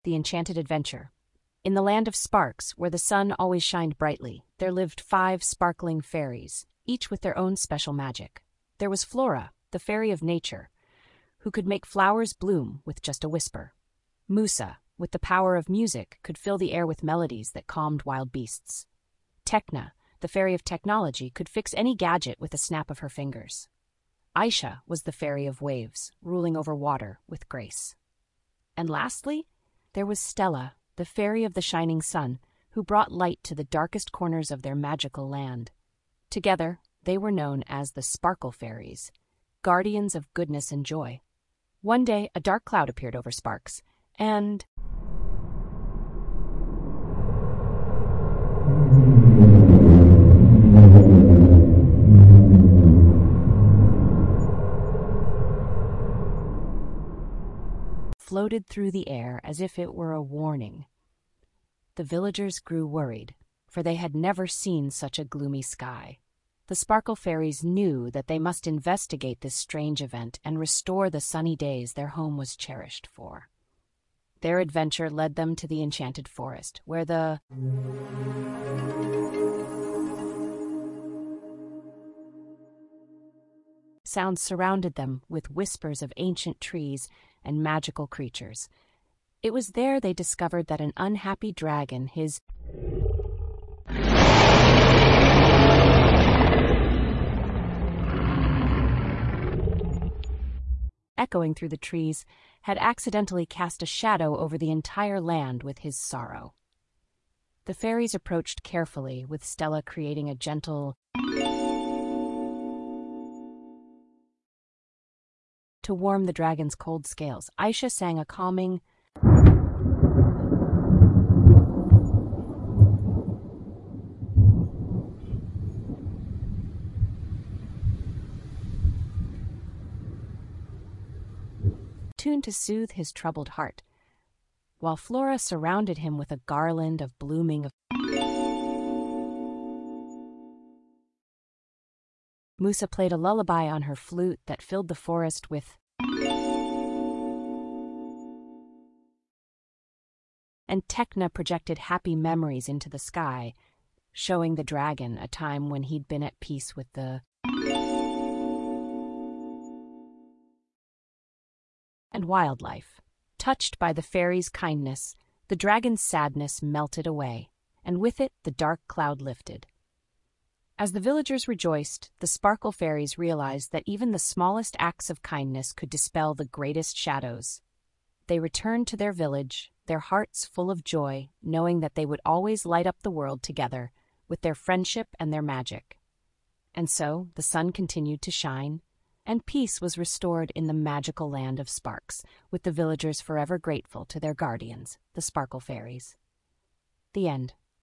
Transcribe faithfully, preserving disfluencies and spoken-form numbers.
The Enchanted Adventure. In the land of sparks, where the sun always shined brightly, there lived five sparkling fairies, each with their own special magic. There was Flora, the fairy of nature, who could make flowers bloom with just a whisper. Musa, with the power of music, could fill the air with melodies that calmed wild beasts. Tecna, the fairy of technology, could fix any gadget with a snap of her fingers. Aisha was the fairy of waves, ruling over water with grace. And lastly, there was Stella, the fairy of the shining sun, who brought light to the darkest corners of their magical land. Together, they were known as the Sparkle Fairies, guardians of goodness and joy. One day, a dark cloud appeared over Sparks, and floated through the air as if it were a warning. The villagers grew worried, for they had never seen such a gloomy sky. The Sparkle Fairies knew that they must investigate this strange event and restore the sunny days their home was cherished for. Their adventure led them to the Enchanted Forest, where the sounds surrounded them with whispers of ancient trees and magical creatures. It was there they discovered that an unhappy dragon, his echoing through the trees, had accidentally cast a shadow over the entire land with his sorrow. The fairies approached carefully, with Stella creating a gentle to warm the dragon's cold scales. Aisha sang a calming tune to soothe his troubled heart, while Flora surrounded him with a garland of blooming of Musa played a lullaby on her flute that filled the forest with and Tecna projected happy memories into the sky, showing the dragon a time when he'd been at peace with the and wildlife. Touched by the fairies' kindness, the dragon's sadness melted away, and with it the dark cloud lifted. As the villagers rejoiced, the Sparkle Fairies realized that even the smallest acts of kindness could dispel the greatest shadows. They returned to their village, their hearts full of joy, knowing that they would always light up the world together with their friendship and their magic. And so the sun continued to shine, and peace was restored in the magical land of Sparks, with the villagers forever grateful to their guardians, the Sparkle Fairies. The end.